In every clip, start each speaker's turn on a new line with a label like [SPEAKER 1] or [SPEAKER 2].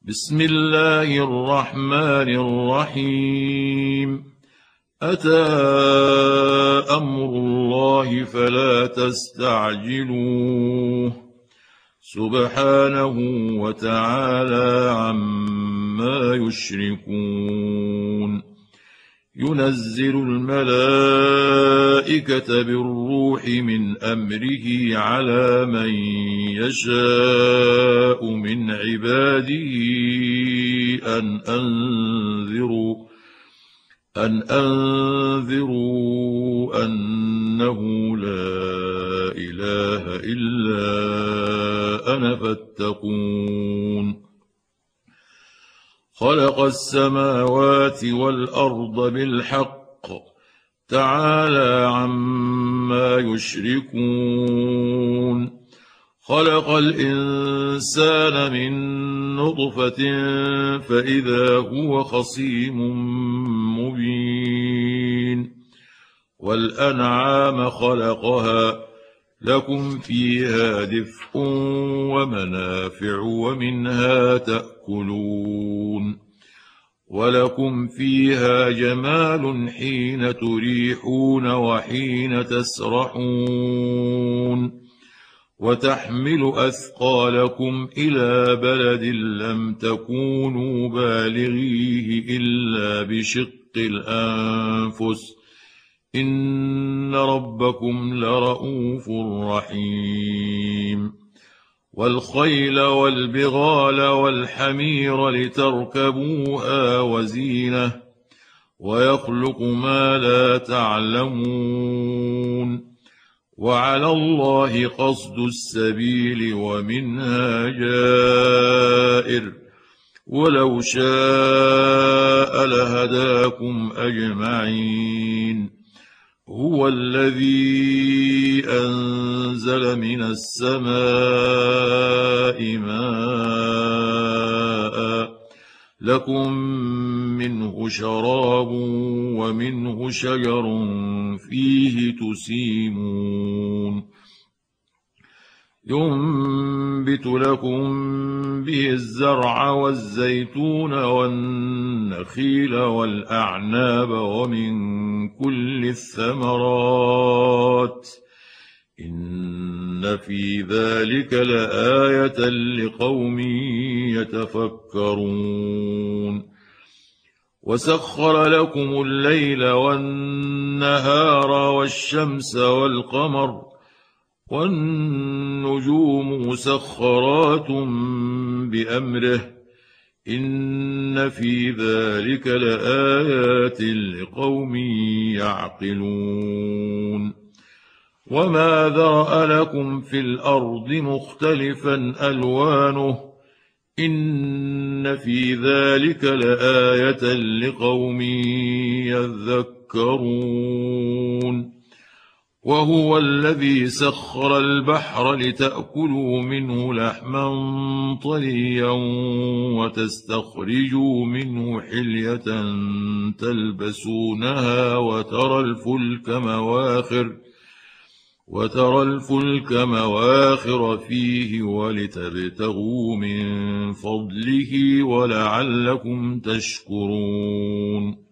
[SPEAKER 1] بسم الله الرحمن الرحيم. أتى أمر الله فلا تستعجلوه سبحانه وتعالى عما يشركون. ينزل الملائكة بالروح من أمره على من يشاء من عباده أن أنذروا أنه لا إله إلا أنا فاتقون. خلق السماوات والأرض بالحق تعالى عما يشركون. خلق الإنسان من نطفة فإذا هو خصيم مبين. والأنعام خلقها لكم فيها دفء ومنافع ومنها تأكلون. ولكم فيها جمال حين تريحون وحين تسرحون. وتحمل أثقالكم إلى بلد لم تكونوا بالغيه إلا بشق الأنفس إن ربكم لرءوف رحيم. والخيل والبغال والحمير لتركبوها وزينة ويخلق ما لا تعلمون. وعلى الله قصد السبيل ومنها جائر ولو شاء لهداكم أجمعين. هو الذي أنزل من السماء ماء لكم منه شراب ومنه شجر فيه تسيمون. ينبت لكم به الزرع والزيتون والنخيل والأعناب ومن كل الثمرات إن في ذلك لآية لقوم يتفكرون. وسخر لكم الليل والنهار والشمس والقمر والنجوم مسخرات بأمره إن في ذلك لآيات لقوم يعقلون. وما ذرأ لكم في الأرض مختلفا ألوانه إن في ذلك لآية لقوم يذكرون. وهو الذي سخر البحر لتأكلوا منه لحما طريا وتستخرجوا منه حلية تلبسونها وترى الفلك مواخر فيه ولتبتغوا من فضله ولعلكم تشكرون.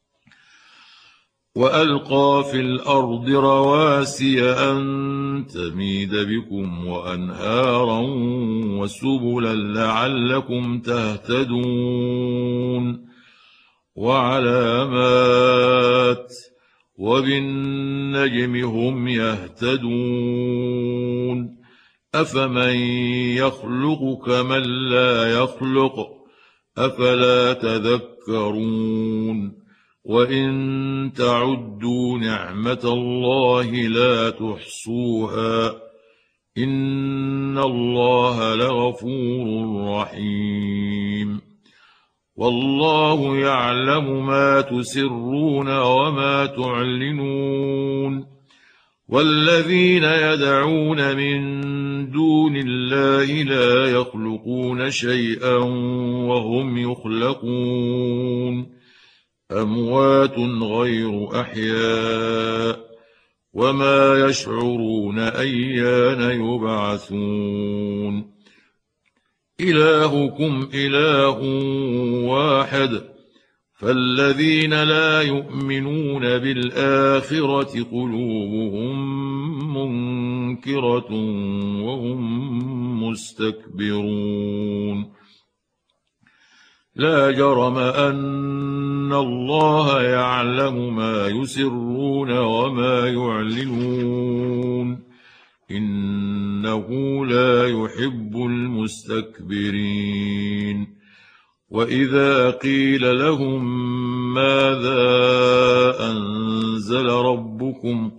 [SPEAKER 1] وألقى في الأرض رواسي أن تميد بكم وأنهارا وسبلا لعلكم تهتدون. وعلامات وبالنجم هم يهتدون. أفمن يخلق كمن لا يخلق أفلا تذكرون. وإن تعدوا نعمة الله لا تحصوها إن الله لغفور رحيم. والله يعلم ما تسرون وما تعلنون. والذين يدعون من دون الله لا يخلقون شيئا وهم يخلقون. أموات غير أحياء وما يشعرون أيان يبعثون. إلهكم إله واحد. فالذين لا يؤمنون بالآخرة قلوبهم منكرة وهم مستكبرون. لا جرم أن الله يعلم ما يسرون وما يعلنون، إنه لا يحب المستكبرين. وإذا قيل لهم ماذا أنزل ربكم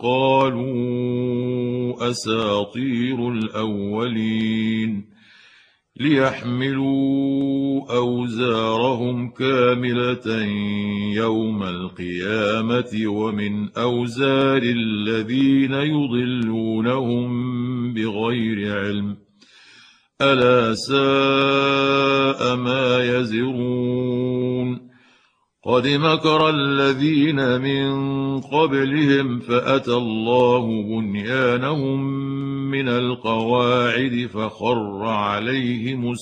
[SPEAKER 1] قالوا أساطير الأولين، ليحملوا أوزارهم كاملة يوم القيامة ومن أوزار الذين يضلونهم بغير علم، ألا ساء ما يزرون. قد مكر الذين من قبلهم فأتى الله بنيانهم من القواعد فخر عليهم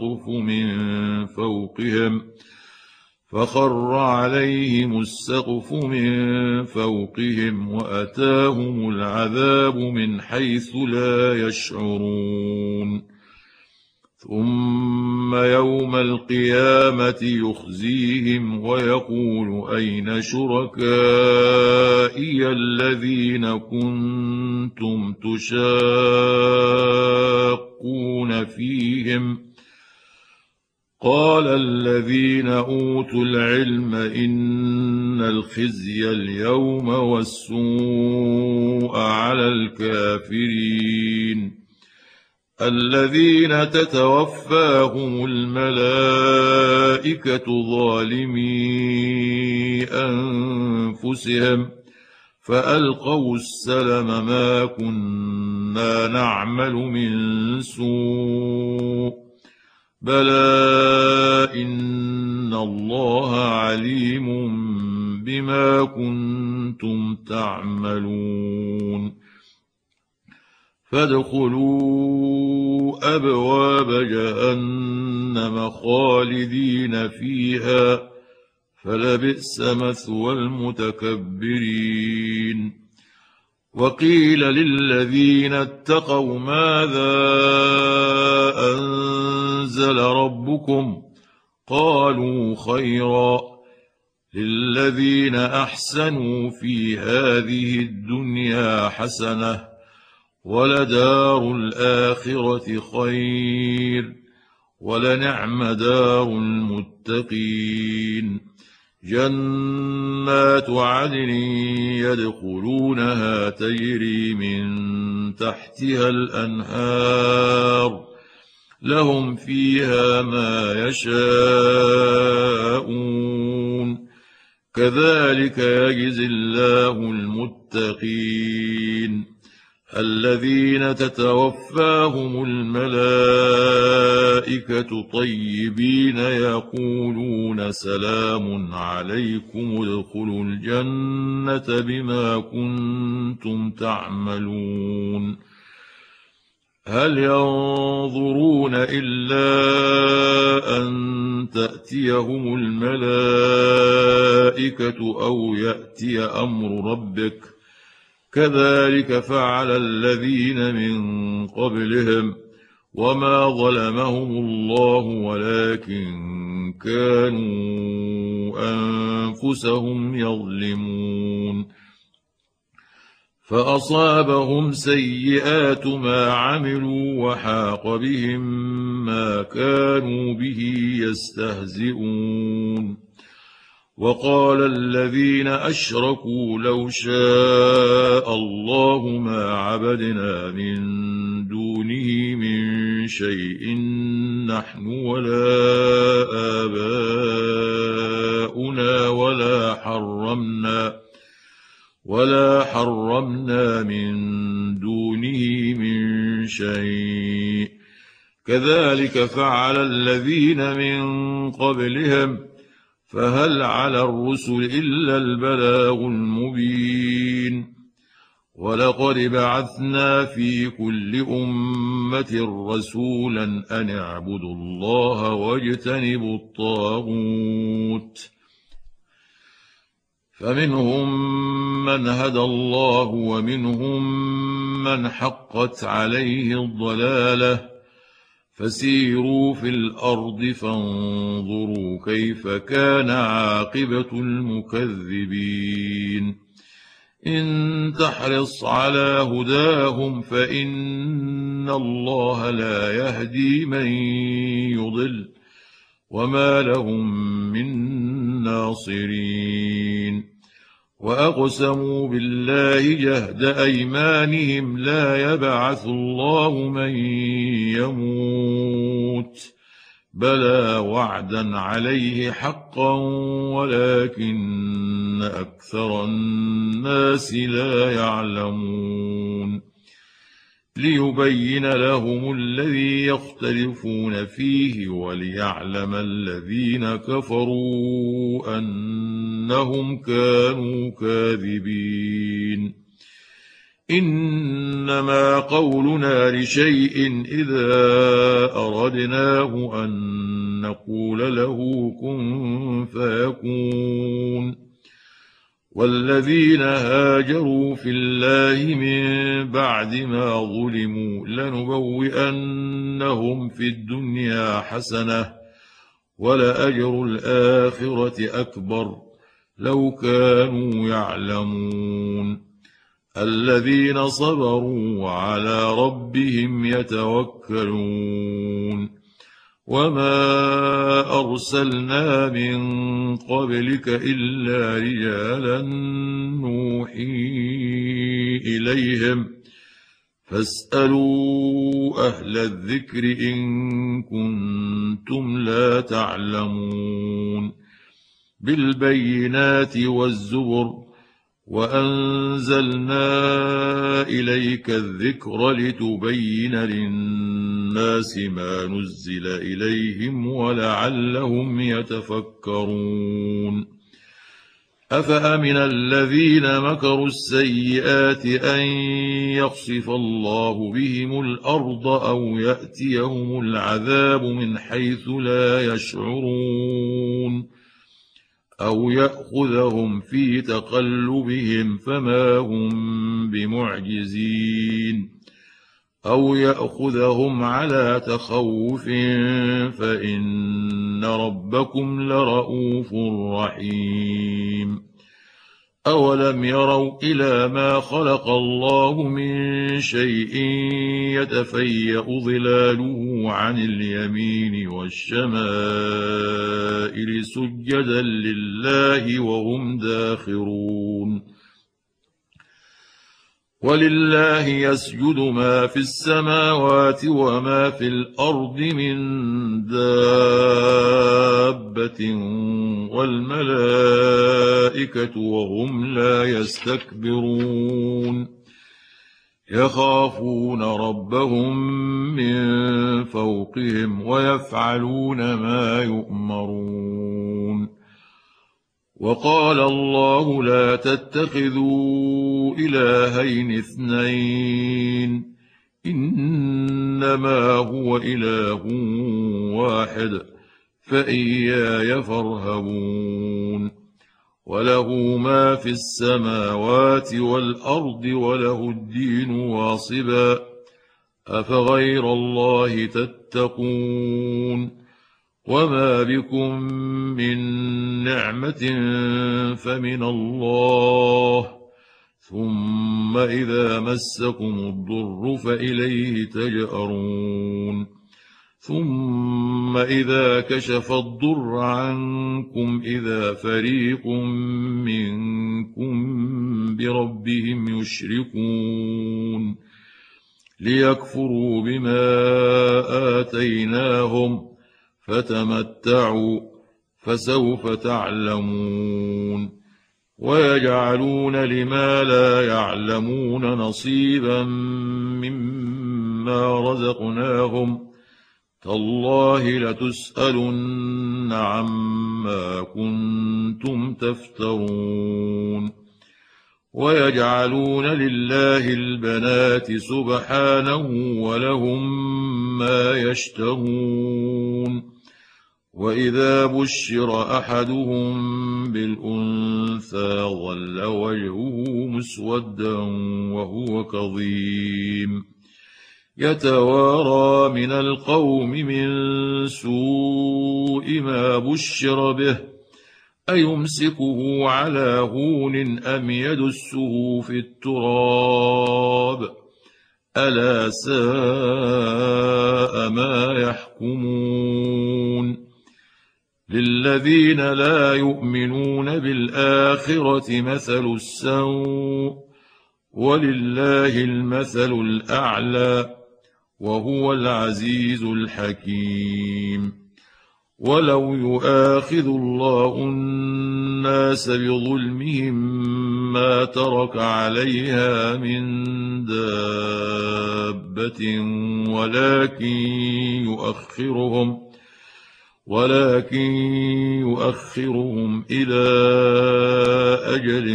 [SPEAKER 1] السقف من فوقهم وأتاهم العذاب من حيث لا يشعرون. ثم يوم القيامة يخزيهم ويقول أين شركائي الذين كنتم تشاقون فيهم؟ قال الذين أوتوا العلم إن الخزي اليوم والسوء على الكافرين الذين تتوفاهم الملائكة ظالمي أنفسهم فألقوا السلم ما كنا نعمل من سوء بلى إن الله عليم بما كنتم تعملون. فادخلوا أبواب جهنم خالدين فيها فلبئس مثوى المتكبرين. وقيل للذين اتقوا ماذا أنزل ربكم قالوا خيرا للذين أحسنوا في هذه الدنيا حسنة ولدار الآخرة خير ولنعم دار المتقين. جنات عدن يدخلونها تجري من تحتها الأنهار لهم فيها ما يشاءون كذلك يجزي الله المتقين الذين تتوفاهم الملائكة طيبين يقولون سلام عليكم ادخلوا الجنة بما كنتم تعملون. هل ينظرون إلا أن تأتيهم الملائكة أو يأتي أمر ربك كذلك فعل الذين من قبلهم وما ظلمهم الله ولكن كانوا أنفسهم يظلمون. فأصابهم سيئات ما عملوا وحاق بهم ما كانوا به يستهزئون. وقال الذين أشركوا لو شاء الله ما عبدنا من دونه من شيء نحن ولا آباؤنا ولا حرمنا من دونه من شيء كذلك فعل الذين من قبلهم فهل على الرسل إلا البلاغ المبين. ولقد بعثنا في كل أمة رسولا أن اعبدوا الله واجتنبوا الطاغوت، فمنهم من هدى الله ومنهم من حقت عليه الضلالة، فسيروا في الأرض فانظروا كيف كان عاقبة المكذبين. إن تحرص على هداهم فإن الله لا يهدي من يضل، وما لهم من ناصرين. وأقسموا بالله جهد أيمانهم لا يبعث الله من يموت، بلى وعدا عليه حقا ولكن أكثر الناس لا يعلمون. ليبين لهم الذي يختلفون فيه وليعلم الذين كفروا أنهم كانوا كاذبين. إنما قولنا لشيء إذا أردناه أن نقول له كن فيكون. والذين هاجروا في الله من بعد ما ظلموا لنبوئنهم في الدنيا حسنة، ولأجر الآخرة أكبر لو كانوا يعلمون. الذين صبروا وعلى ربهم يتوكلون. وما أرسلنا من قبلك إلا رجالا نوحي إليهم، فاسألوا أهل الذكر إن كنتم لا تعلمون. بالبينات والزبر وأنزلنا إليك الذكر لتبين للناس ما نزل إليهم ولعلهم يتفكرون. أفأمن الذين مكروا السيئات أن يخسف الله بهم الأرض أو يأتيهم العذاب من حيث لا يشعرون، أو يأخذهم في تقلبهم فما هم بمعجزين، أو يأخذهم على تخوف فإن ربكم لرءوف رحيم. أولم يروا إلى ما خلق الله من شيء يتفيأ ظلاله عن اليمين والشمائل سجدا لله وهم داخرون. ولله يسجد ما في السماوات وما في الأرض من دابة والملائكة وهم لا يستكبرون. يخافون ربهم من فوقهم ويفعلون ما يؤمرون. وقال الله لا تتخذوا إلهين اثنين إنما هو إله واحد فإياي فارهبون. وله ما في السماوات والأرض وله الدين واصبا أفغير الله تتقون. وما بكم من نعمة فمن الله ثم إذا مسكم الضر فإليه تجأرون. ثم إذا كشف الضر عنكم إذا فريق منكم بربهم يشركون ليكفروا بما آتيناهم فتمتعوا فسوف تعلمون. ويجعلون لما لا يعلمون نصيبا مما رزقناهم تالله لتسألن عما كنتم تفترون. ويجعلون لله البنات سبحانه ولهم ما يشتهون وإذا بشر أحدهم بالأنثى ظل وجهه مسودا وهو كظيم يتوارى من القوم من سوء ما بشر به أيمسكه على هون أم يدسه في التراب ألا ساء ما يحكمون للذين لا يؤمنون بالآخرة مثل السوء ولله المثل الأعلى وهو العزيز الحكيم ولو يؤاخذ الله الناس بظلمهم ما ترك عليها من دابة ولكن يؤخرهم إلى أجل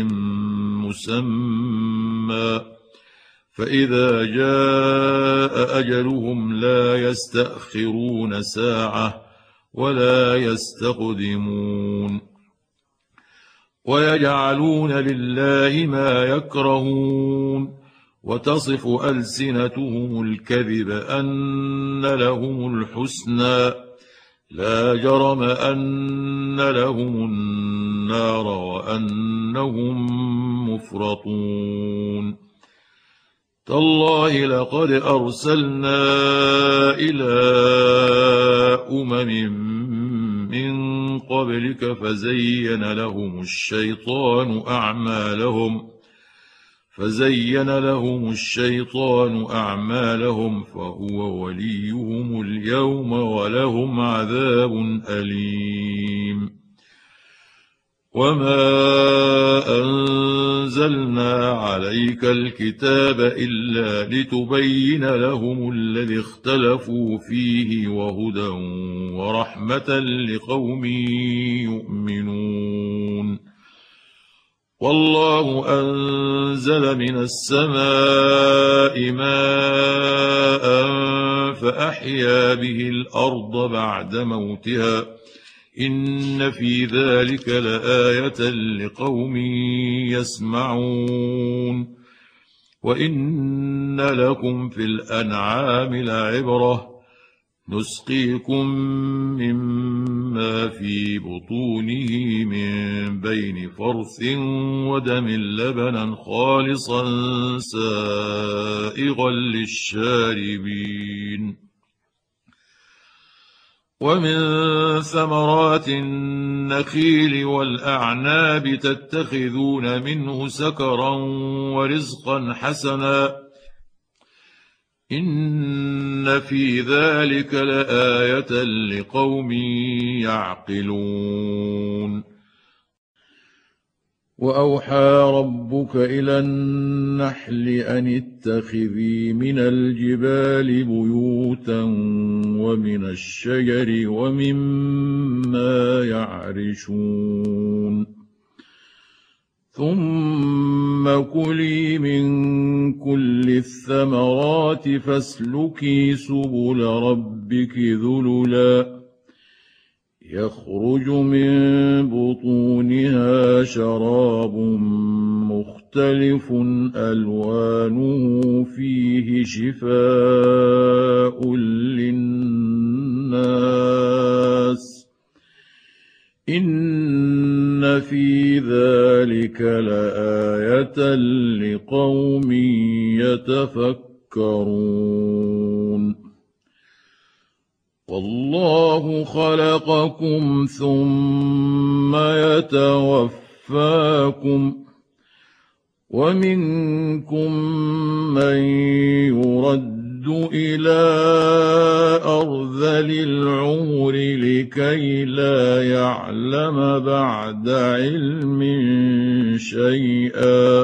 [SPEAKER 1] مسمى فإذا جاء أجلهم لا يستأخرون ساعة ولا يستقدمون ويجعلون لله ما يكرهون وتصف ألسنتهم الكذب أن لهم الحسنى لا جرم أن لهم النار وأنهم مفرطون تالله لقد أرسلنا إلى أمم من قبلك فزين لهم الشيطان أعمالهم فهو وليهم اليوم ولهم عذاب أليم وما أنزلنا عليك الكتاب إلا لتبين لهم الذي اختلفوا فيه وهدى ورحمة لقوم يؤمنون والله أنزل من السماء ماء فأحيا به الأرض بعد موتها إن في ذلك لآية لقوم يسمعون وإن لكم في الأنعام لعبرة نسقيكم مما في بطونه من بين فرث ودم لبنا خالصا سائغا للشاربين ومن ثمرات النخيل والأعناب تتخذون منه سكرا ورزقا حسنا إن في ذلك لآية لقوم يعقلون وأوحى ربك إلى النحل أن اتخذي من الجبال بيوتا ومن الشجر ومما يعرشون ثم كلي من كل الثمرات فاسلكي سبل ربك ذللا يخرج من بطونها شراب مختلف ألوانه فيه شفاء للناس إن في ذلك لآية لقوم يتفكرون والله خلقكم ثم يتوفاكم ومنكم من يرد إلى أرذل العمر لكي لا يعلم بعد علم شيئا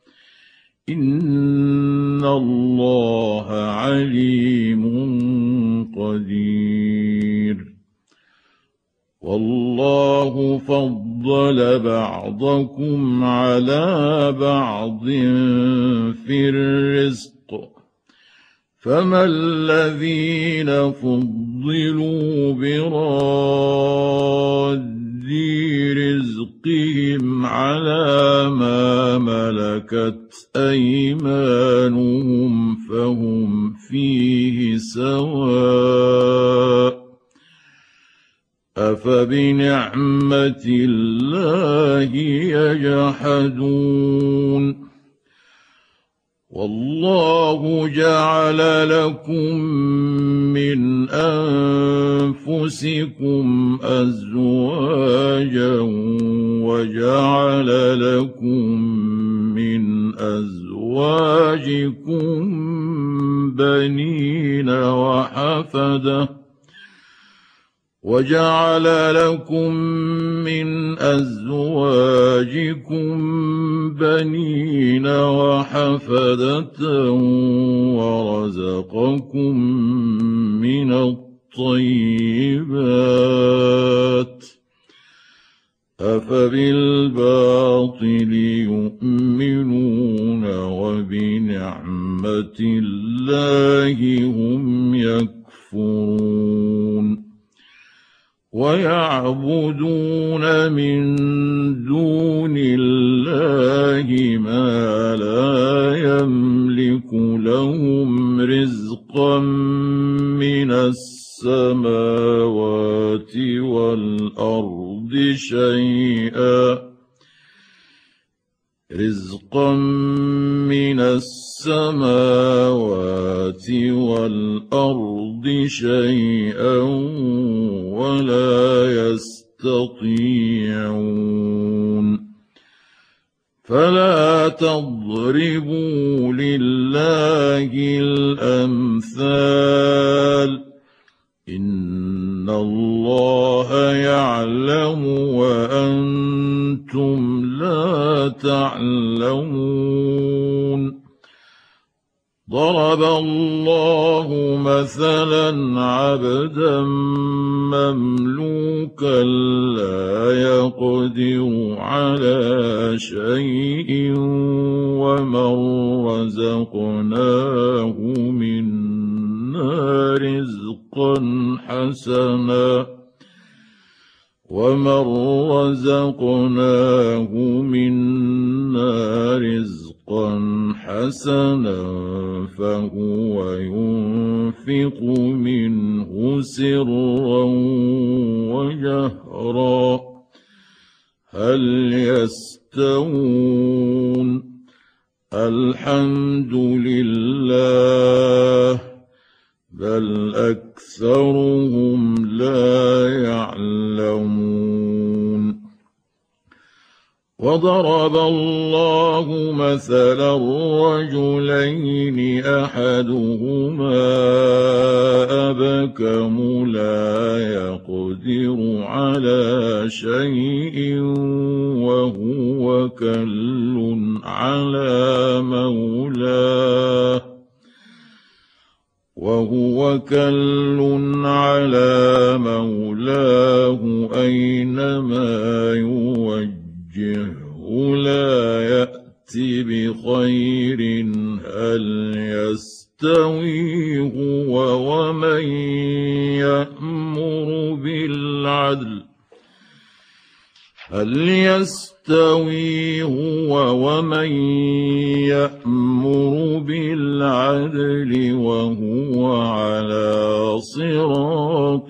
[SPEAKER 1] إن الله عليم قدير والله فضل بعضكم على بعض في الرزق فما الذين فضلوا براد رزقهم على ما ملكت أيمانهم فهم فيه سواء أفبنعمة الله يجحدون والله جعل لكم من أنفسكم أزواجا وجعل لكم من أزواجكم بنين وحفدة وجعل لكم من أزواجكم بنين وحفدة ورزقكم من الطيبات أفبالباطل يؤمنون وبنعمة الله هم يكفرون ويعبدون من دون الله ما لا يملك لهم رزقا من السماوات والأرض شيئا ولا يستطيعون فلا تضربوا لله الأمثال إن الله يعلم وأنتم لا تعلمون ضرب الله مثلا عبدا مملوكا لا يقدر على شيء ومن رزقناه منا رزقا حسنا فهو ينفق منه سرا وجهرا هل يستوون الحمد لله بل أكثرهم لا يعلمون وضرب الله مثلا رجلين أحدهما أبكم لا يقدر على شيء وهو كل على مولاه أينما يوجهه لا يأتي بخير هل يستوي هو ومن يأمر بالعدل وهو على صراط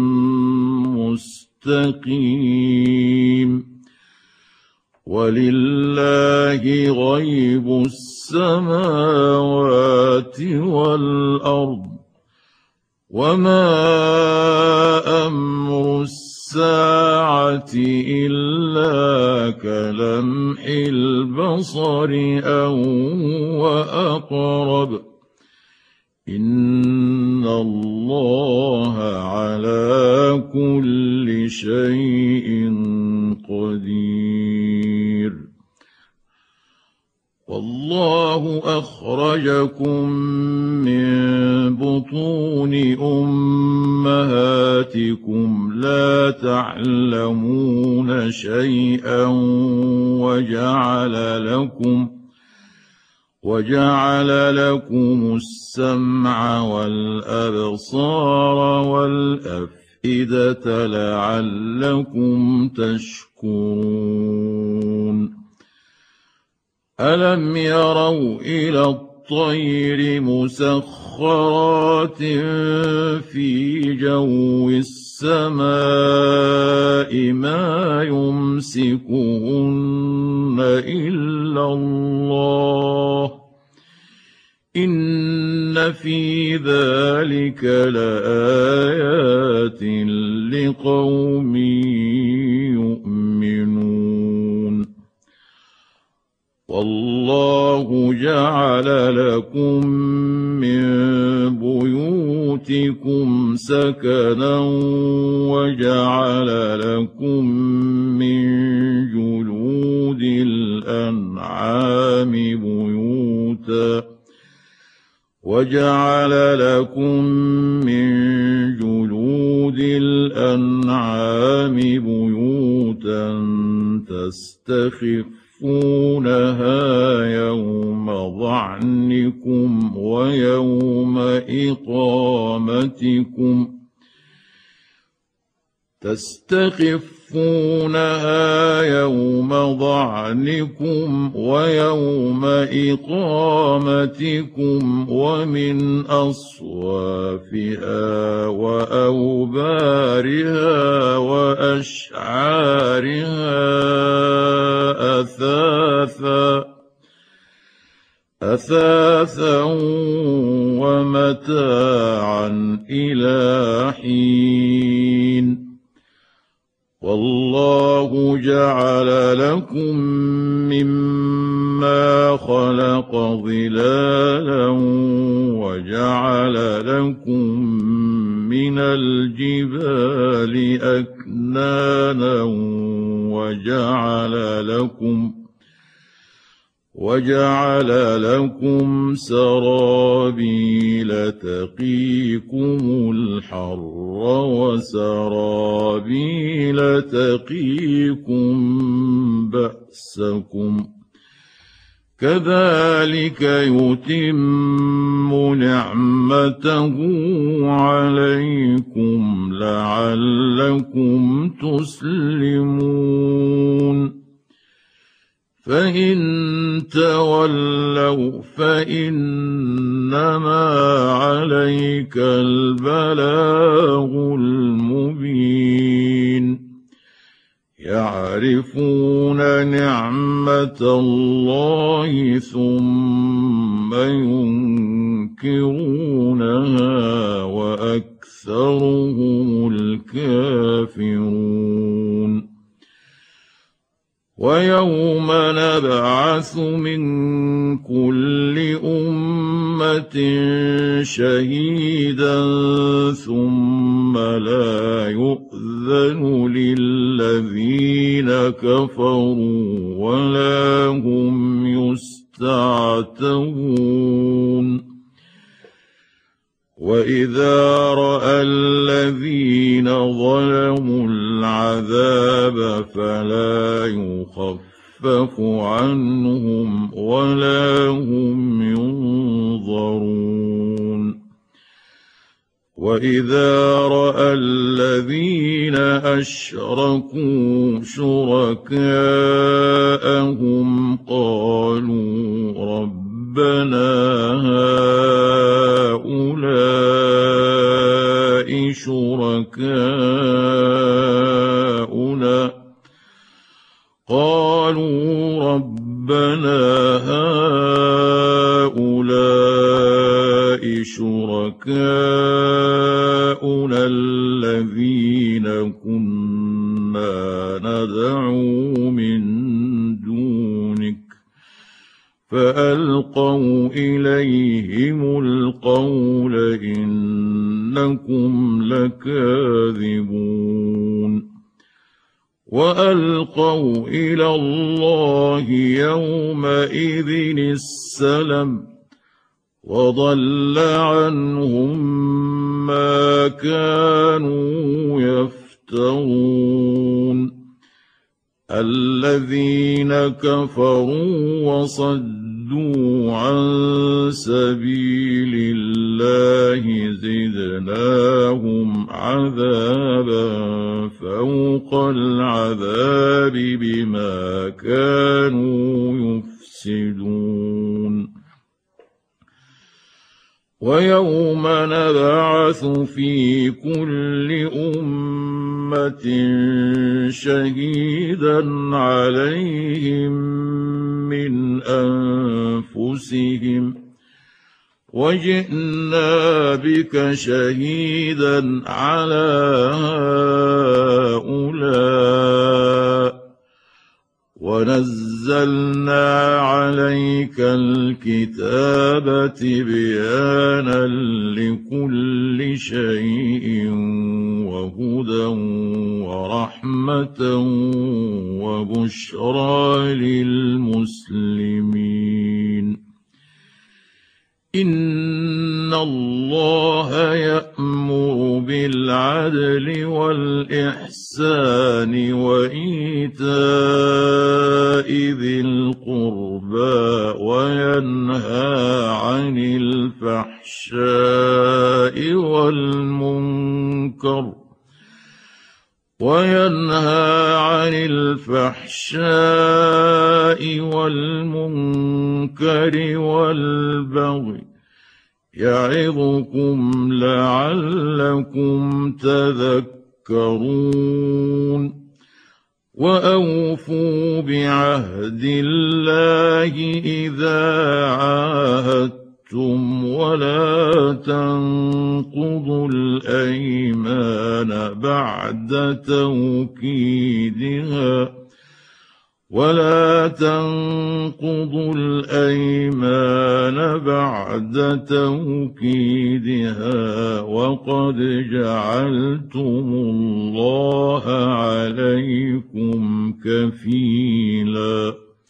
[SPEAKER 1] مستقيم ولله غيب السماوات والأرض وما أمر الساعة إلا كلمح البصر أو وأقرب إن الله على كل شيء قدير والله أخرجكم من بطون أمهاتكم لا تعلمون شيئا وجعل لكم السمع والأبصار والأفئدة لعلكم تشكرون ألم يروا إلى الطير مسخرات في جو السماء ما يمسكهن إلا الله إن في ذلك لآيات لقوم يؤمنون والله جعل لكم من بيوتكم سكنا وجعل لكم من جلود الأنعام بيوتا تستخفونها يوم ظعنكم ويوم إقامتكم ومن أصوافها وأوبارها وأشعارها أثاثا ومتاعا إلى حين والله جعل لكم مما خلق ظلالا وجعل لكم من الجبال أكنانا وجعل لكم سرابيل تقيكم الحر وسرابيل تقيكم بأسكم كذلك يتم نعمته عليكم لعلكم تسلمون فإن تولوا فإنما عليك البلاغ المبين يعرفون نعمة الله ثم ينكرونها وأكثرهم الكافرون ويوم نبعث من كل أمة شهيدا ثم لا يؤذن للذين كفروا ولا هم يستعتبون وإذا رأى الذين ظلموا العذاب فلا يخفف عنهم ولا هم ينظرون وإذا رأى الذين أشركوا شركاءهم قالوا ربنا هؤلاء شركاؤنا الذين كنا ندعو من دونك فألقوا إليهم القول إنكم لكاذبون وألقوا إلى الله يومئذ السلم وضل عنهم ما كانوا يفترون الذين كفروا وصدوا عن سبيل الله زدناهم عذابا فوق العذاب بما كانوا يفسدون ويوم نبعث في كل أمة شهيدا عليهم من أنفسهم وجئنا بك شهيدا على هؤلاء ونزلنا عليك الكتاب تبيانا لكل شيء وهدى ورحمة وبشرى للمسلمين إن الله يأمر بالعدل والإحسان وإيتاء ذي القربى وينهى عن الفحشاء والمنكر والبغي يعظكم لعلكم تذكرون وأوفوا بعهد الله إذا عاهدتم ولا تنقضوا الأيمان بعد توكيدها وقد جعلتم الله عليكم كفيلا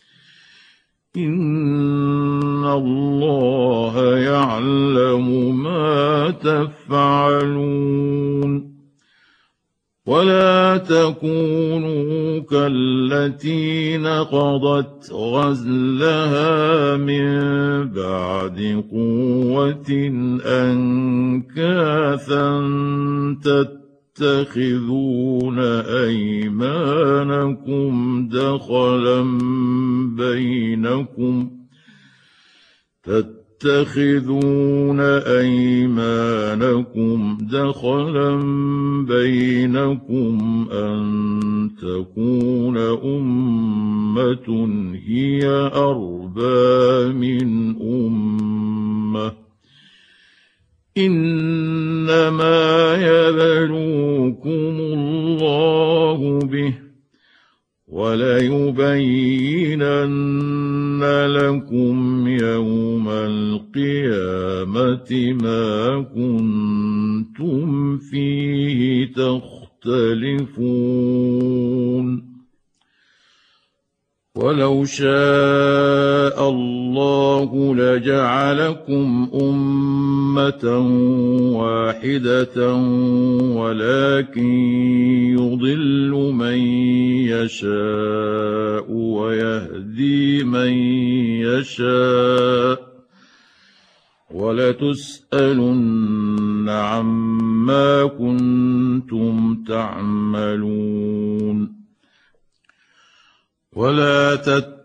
[SPEAKER 1] إن الله يعلم ما تفعلون ولا تكونوا كالتي نقضت غزلها من بعد قوة أنكاثا تتخذون أيمانكم دخلا بينكم أن تكون أمة هي أربى من أمة إنما يبلوكم الله به وليبينن لكم يوم القيامة ما كنتم فيه تختلفون ولو شاء الله لجعلكم أمة واحدة ولكن يضل من يشاء ويهدي من يشاء ولتسألن عما كنتم تعملون ولا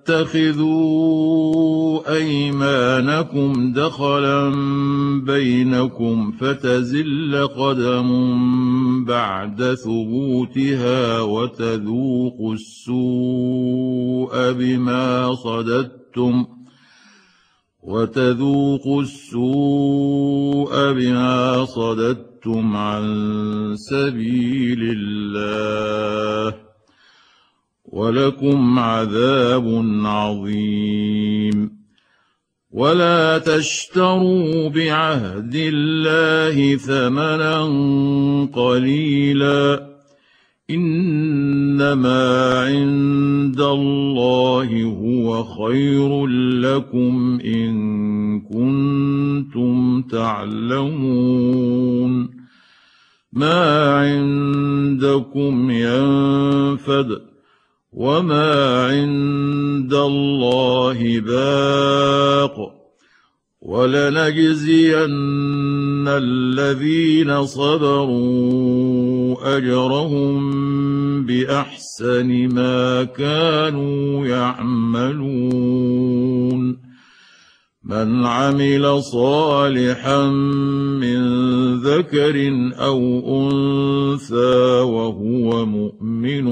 [SPEAKER 1] تتخذوا أيمانكم دخلا بينكم فتزل قدم بعد ثبوتها وتذوقوا السوء بما صددتم عن سبيل الله ولكم عذاب عظيم ولا تشتروا بعهد الله ثمنا قليلا إنما
[SPEAKER 2] إنما عند الله هو خير لكم إن كنتم تعلمون ما عندكم ينفد وما عند الله باق ولنجزين الذين صبروا أجرهم بأحسن ما كانوا يعملون من عمل صالحا من ذكر أو أنثى وهو مؤمن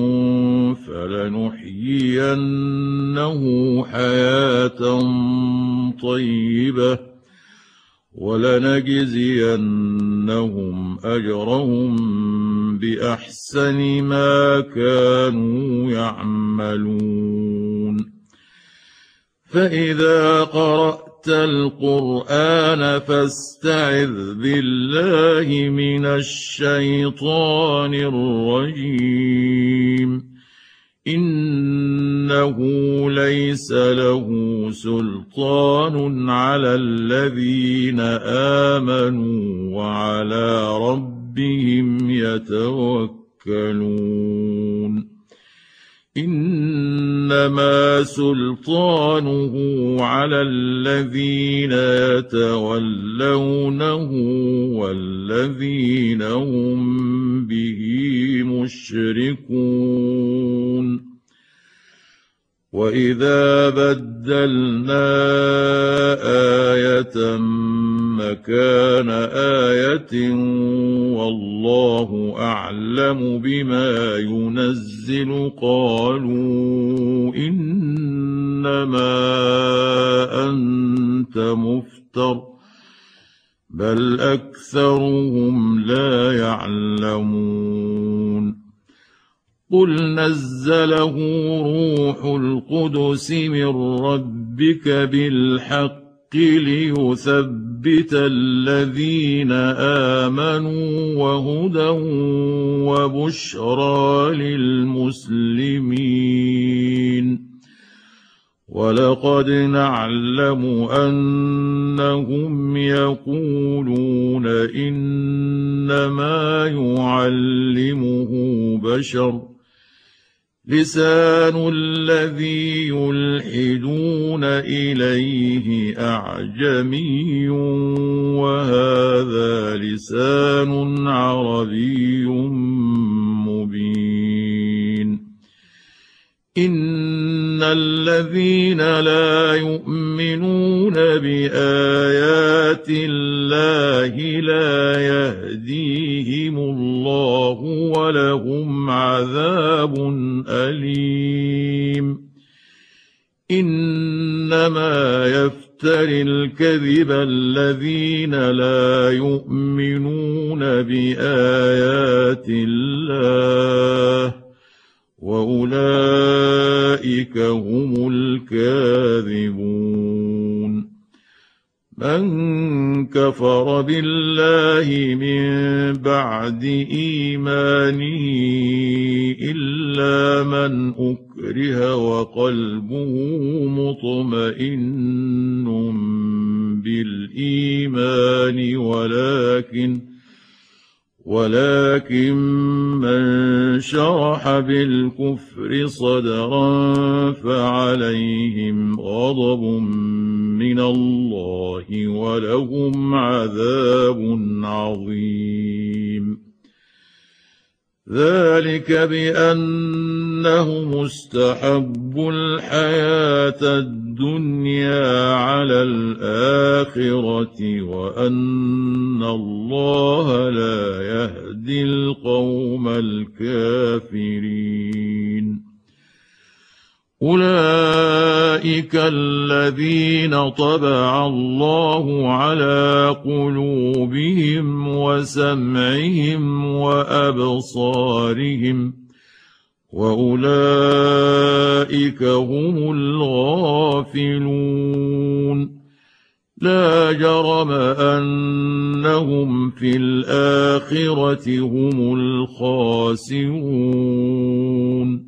[SPEAKER 2] فلنحيينه حياة طيبة ولنجزينهم أجرهم بأحسن ما كانوا يعملون فإذا قرأت القرآن فاستعذ بالله من الشيطان الرجيم إنه ليس له سلطان على الذين آمنوا وعلى ربهم يتوكلون إنما سلطانه على الذين يتولونه والذين هم به مشركون وإذا بدلنا آية مكان آية والله أعلم بما ينزل قالوا إنما أنت مفتر بل أكثرهم لا يعلمون قل نزله روح القدس من ربك بالحق ليثبت الذين آمنوا وهدى وبشرى للمسلمين ولقد نعلم أنهم يقولون إنما يعلمه بشر لسان الذي يلحدون إليه أعجمي وهذا لسان عربي مبين إن الذين لا يؤمنون بآيات الله لا يهديهم الله ولهم عذاب أليم إنما يفتري الكذب الذين لا يؤمنون بآيات الله وأولئك هم الكاذبون من كفر بالله من بعد إيمانه إلا من أكره وقلبه مطمئن بالإيمان ولكن من شرح بالكفر صدرا فعليهم غضب من الله ولهم عذاب عظيم ذلك بأنه مستحب الحياة الدنيا على الآخرة وأن الله لا يهدي القوم الكافرين أولئك الذين طبع الله على قلوبهم وسمعهم وأبصارهم وأولئك هم الغافلون لا جرم أنهم في الآخرة هم الخاسرون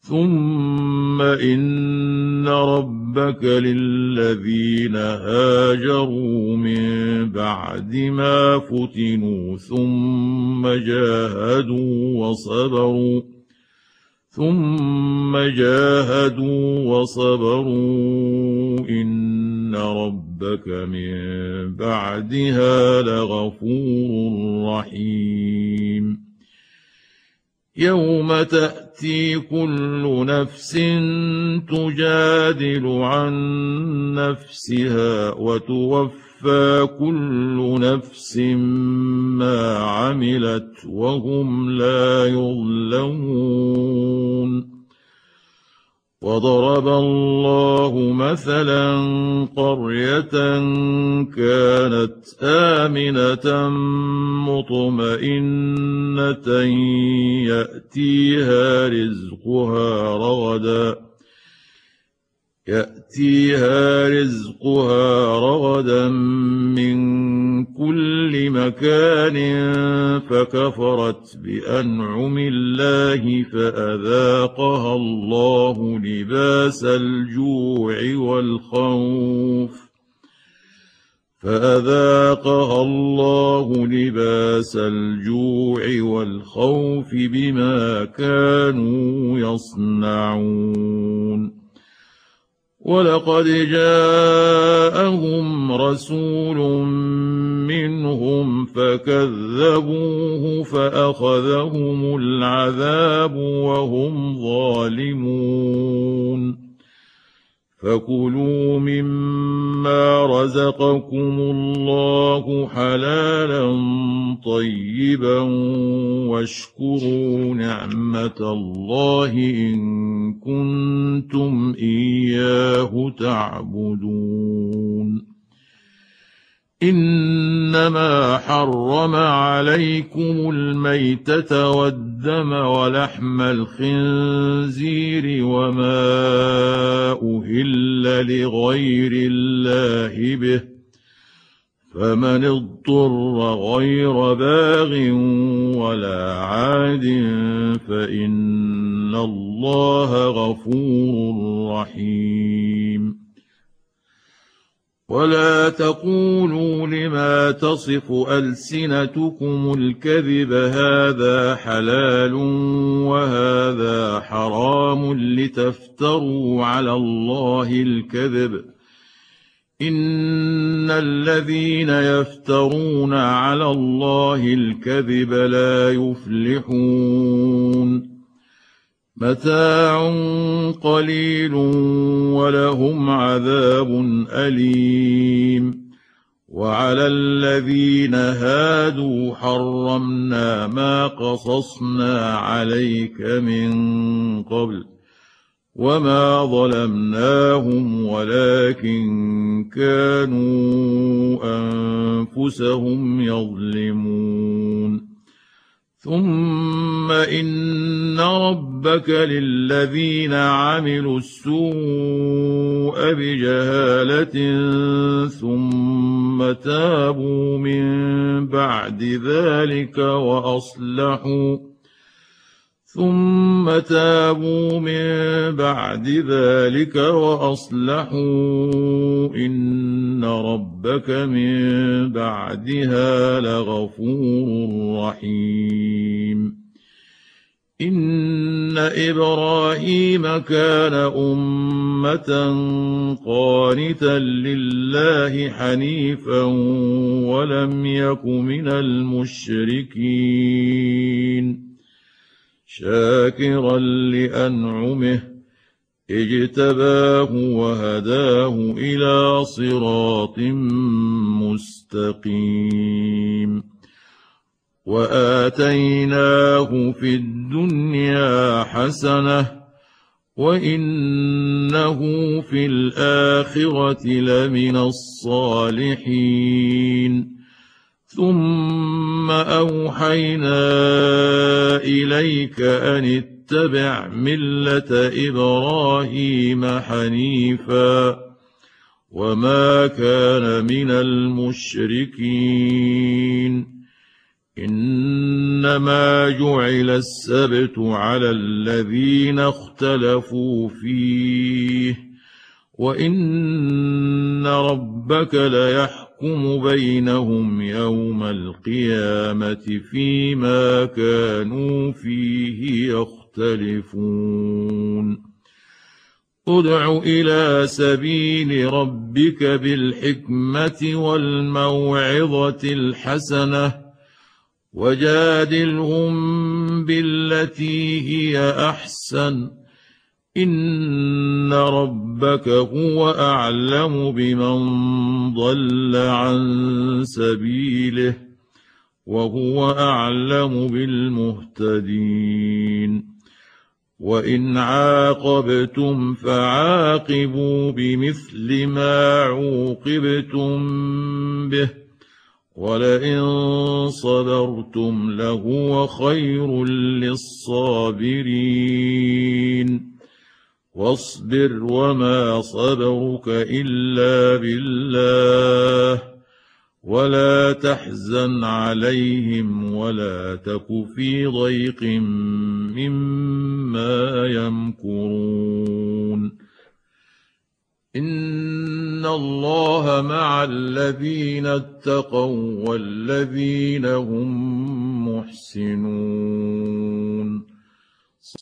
[SPEAKER 2] ثم إن ربك للذين هاجروا من بعد ما فتنوا ثم جاهدوا وصبروا إن ربك من بعدها لغفور رحيم يوم تأتي كل نفس تجادل عن نفسها وتوفى كل نفس ما عملت وهم لا يظلمون وضرب الله مثلا قرية كانت آمنة مطمئنة يأتيها رزقها رغدا من كل مكان فكفرت بأنعم الله فأذاقها الله لباس الجوع والخوف بما كانوا يصنعون ولقد جاءهم رسول منهم فكذبوه فأخذهم العذاب وهم ظالمون فكلوا مما رزقكم الله حلالا طيبا واشكروا نعمة الله إن كنتم إياه تعبدون إنما حرم عليكم الميتة والدم ولحم الخنزير وما أهل لغير الله به فمن اضطر غير باغ ولا عاد فإن الله غفور رحيم ولا تقولوا لما تصف ألسنتكم الكذب هذا حلال وهذا حرام لتفتروا على الله الكذب إن الذين يفترون على الله الكذب لا يفلحون متاع قليل ولهم عذاب أليم وعلى الذين هادوا حرمنا ما قصصنا عليك من قبل وما ظلمناهم ولكن كانوا أنفسهم يظلمون ثم إن ربك للذين عملوا السوء بجهالة ثم تابوا من بعد ذلك وأصلحوا إن ربك من بعدها لغفور رحيم إن إبراهيم كان أمة قانتا لله حنيفا ولم يك من المشركين شاكرا لأنعمه اجتباه وهداه إلى صراط مستقيم وآتيناه في الدنيا حسنة وإنه في الآخرة لمن الصالحين ثم أوحينا إليك أن اتبع ملة إبراهيم حنيفا وما كان من المشركين إنما جعل السبت على الذين اختلفوا فيه وإن ربك ليحكم بينهم يوم القيامة فيما كانوا فيه يختلفون ادع إلى سبيل ربك بالحكمة والموعظة الحسنة وجادلهم بالتي هي أحسن إن ربك هو أعلم بمن ضل عن سبيله وهو أعلم بالمهتدين وإن عاقبتم فعاقبوا بمثل ما عوقبتم به ولئن صبرتم لهو خير للصابرين واصبر وما صبرك إلا بالله ولا تحزن عليهم ولا تك في ضيق مما يمكرون إن الله مع الذين اتقوا والذين هم محسنون